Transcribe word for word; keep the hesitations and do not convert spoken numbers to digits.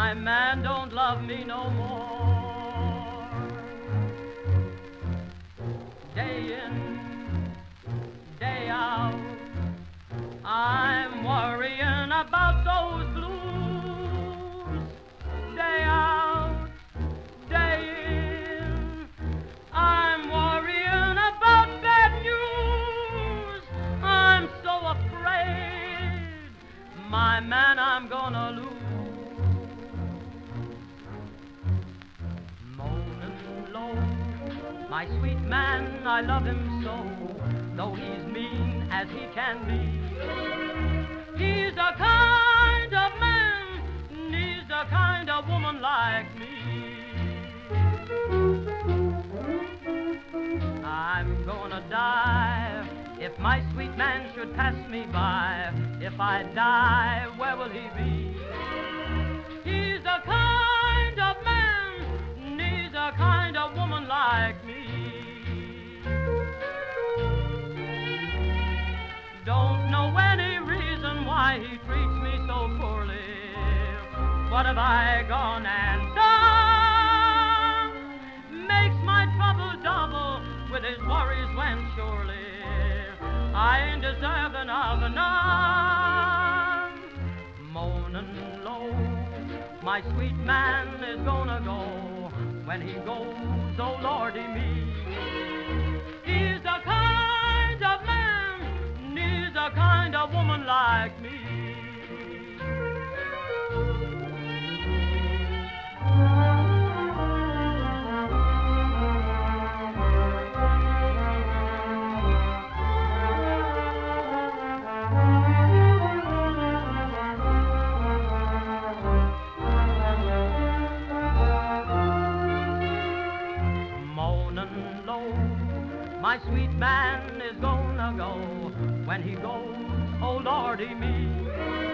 my man don't love me no more. Day in, day out, I'm worrying about those blues. Day out, day in, I'm worrying about bad news. I'm so afraid, my man, I'm gonna lose. Moaning low, my sweet man, I love him so, though he's mean as he can be. He's the kind of man, needs the kind of woman like me. I'm gonna die if my sweet man should pass me by. If I die, where will he be? He's the kind of man, needs a kind of woman like me. Don't know any reason why he treats me so poorly. What have I gone and done? Makes my trouble double with his worries when surely I ain't deserving of none. Moaning low, my sweet man is gonna go. When he goes, oh Lordy me, he's the kind of man, needs a kind of woman like me. My sweet man is gonna go. When he goes, oh Lordy me,